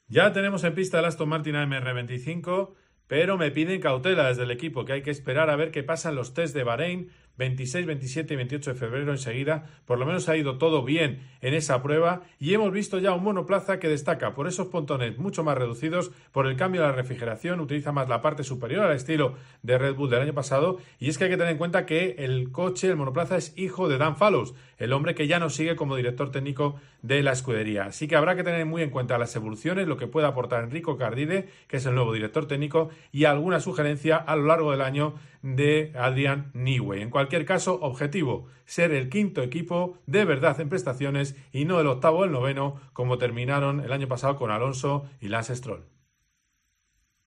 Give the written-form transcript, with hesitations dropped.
Ya tenemos en pista el Aston Martin AMR25, pero me piden cautela desde el equipo, que hay que esperar a ver qué pasa en los test de Bahrein, 26, 27 y 28 de febrero enseguida. Por lo menos ha ido todo bien en esa prueba y hemos visto ya un monoplaza que destaca por esos pontones mucho más reducidos, por el cambio de la refrigeración, utiliza más la parte superior al estilo de Red Bull del año pasado, y es que hay que tener en cuenta que el monoplaza es hijo de Dan Fallows, el hombre que ya nos sigue como director técnico de la escudería. Así que habrá que tener muy en cuenta las evoluciones, lo que puede aportar Enrico Cardide, que es el nuevo director técnico, y alguna sugerencia a lo largo del año de Adrian Newey. En cualquier caso, objetivo, ser el quinto equipo de verdad en prestaciones y no el octavo o el noveno, como terminaron el año pasado con Alonso y Lance Stroll.